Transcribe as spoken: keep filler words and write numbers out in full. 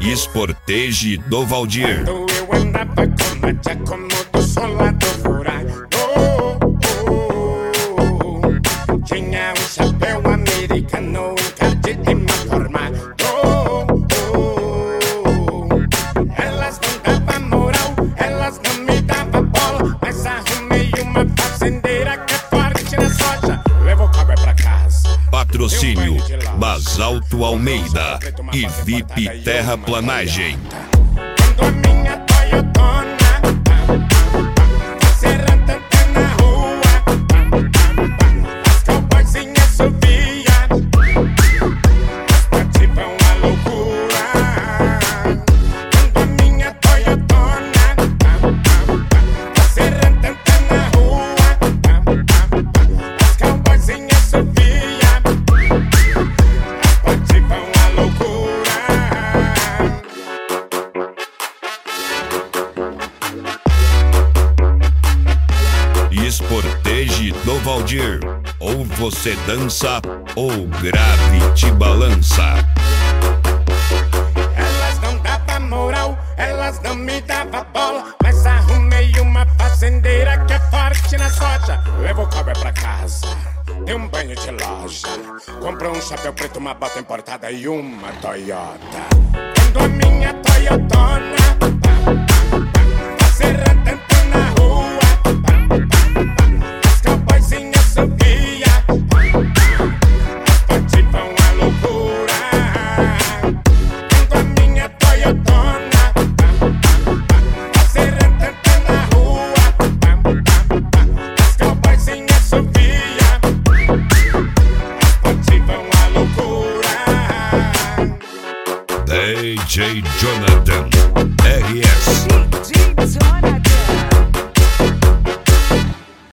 Sportage do Valdir. Quando eu andava com a Giacomo solado furado, tinha um chapéu americano encardidinho formado. Elas não davam moral, elas não me davam bola, mas arrumei uma fazendeira que é forte na soja. Levo cabra pra casa. Patrocínio Basalto Almeida e V I P Terraplanagem. Quando a minha Toyotona serranta na rua, as cowboyzinhas subiam, as partes vão à loucura. Quando a minha Toyotona serranta na rua, as cowboyzinhas subiam, as partes vão à loucura. Sportage do Valdir. Ou você dança ou grave te balança. Elas não davam moral, elas não me davam bola, mas arrumei uma fazendeira que é forte na soja. Levo cabra pra casa, dei um banho de loja, comprou um chapéu preto, uma bota importada e uma Toyota. Quando a minha Toyotona serranta na rua, as cowboyzinhas subiam, as partes vão à loucura. Quando a minha Toyotona serranta na rua, as cowboyzinhas subiam, as partes vão à loucura. D J Jonathan R S.